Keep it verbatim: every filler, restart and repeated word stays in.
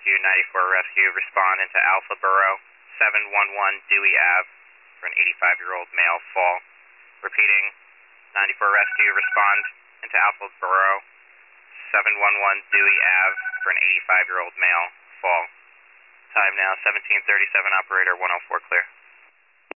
Rescue, ninety-four Rescue, respond into Alpha Borough, seven one one Dewey Ave for an eighty-five-year-old male fall. Repeating, ninety-four Rescue, respond into Alpha Borough, seven one one Dewey Ave for an eighty-five-year-old male fall. Time now seventeen thirty-seven, operator one oh four clear.